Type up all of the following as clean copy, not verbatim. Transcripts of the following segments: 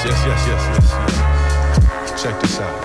Yes. Check this out.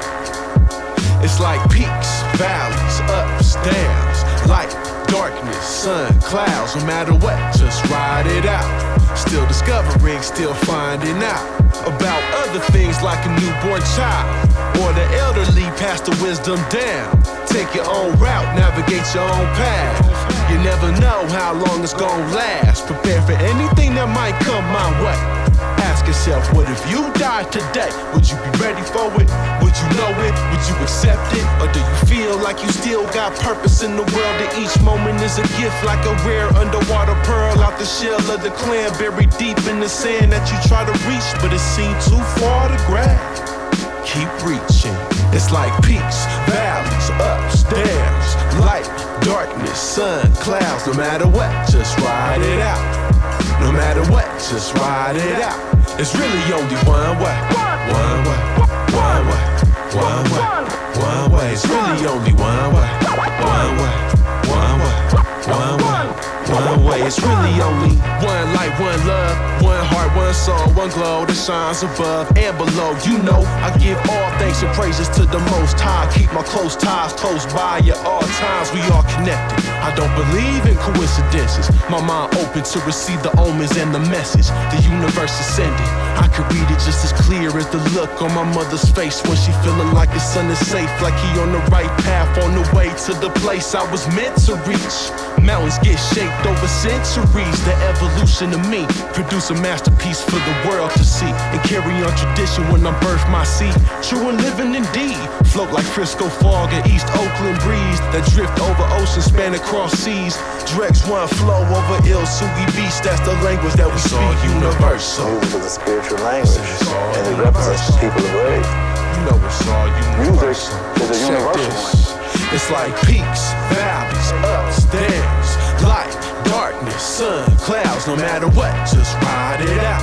It's like peaks, valleys, ups, downs, light, darkness, sun, clouds. No matter what, just ride it out. Still discovering, still finding out about other things like a newborn child or the elderly pass the wisdom down. Take your own route, navigate your own path. You never know how long it's gonna last. Prepare for anything that might come my way. Ask yourself, what if you died today? Would you be ready for it? Would you know it? Would you accept it? Or do you feel like you still got purpose in the world? That each moment is a gift, like a rare underwater pearl out the shell of the clam, buried deep in the sand that you try to reach, but it seemed too far to grab. Keep reaching. It's like peaks, valleys, ups, downs, light, darkness, sun, clouds. No matter what, just ride it out. No matter what, just ride it out. It's really only one way. One way, one way, one way, one way. It's really only one way. One way, one way, one way, one way. It's really only one light, one love, one heart, one soul, one glow that shines above and below. You know, I give all thanks and praises to the Most High. Keep my close ties close by at all times. We are connected. I don't believe in coincidences. My mind open to receive the omens and the message. The universe is sending. I can read it just as clear as the look on my mother's face when she feeling like the son is safe, like he on the right path, on the way to the place I was meant to reach. Mountains get shaped over centuries. The evolution of me produce a masterpiece for the world to see and carry on tradition when I birth my seed. True and living indeed. Float like Frisco fog and East Oakland breeze that drift over oceans, span across seas. Drex one flow over Il Sugi Beach. That's the language that we speak. Universal. Music is a spiritual language, and it represents the people of earth. You know it's all universal. Music is a universal one. It's like peaks, valleys, ups, downs, light, darkness, sun, clouds. No matter what, just ride it out.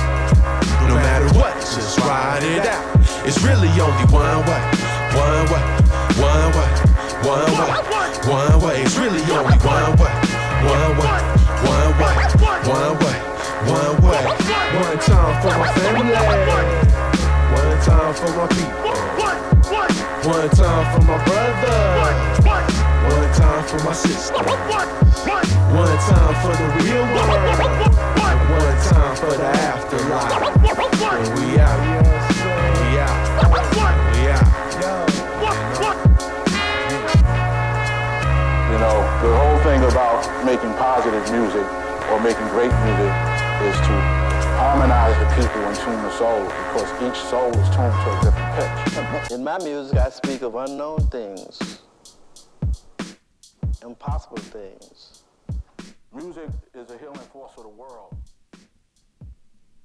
No matter what, just ride it out. It's really only one way. One way, one way, one way, one way. It's really only one way. One way, one way, one way, one way. One time for my family. One time for my people. One time for my brother. One time for my sister. One time for the real world. And one time for the afterlife. And we out. We out. We out. You know, the whole thing about making positive music or making great music is to harmonize the people and tune the soul, because each soul is tuned to a different pitch. In my music, I speak of unknown things, impossible things. Music is a healing force for the world.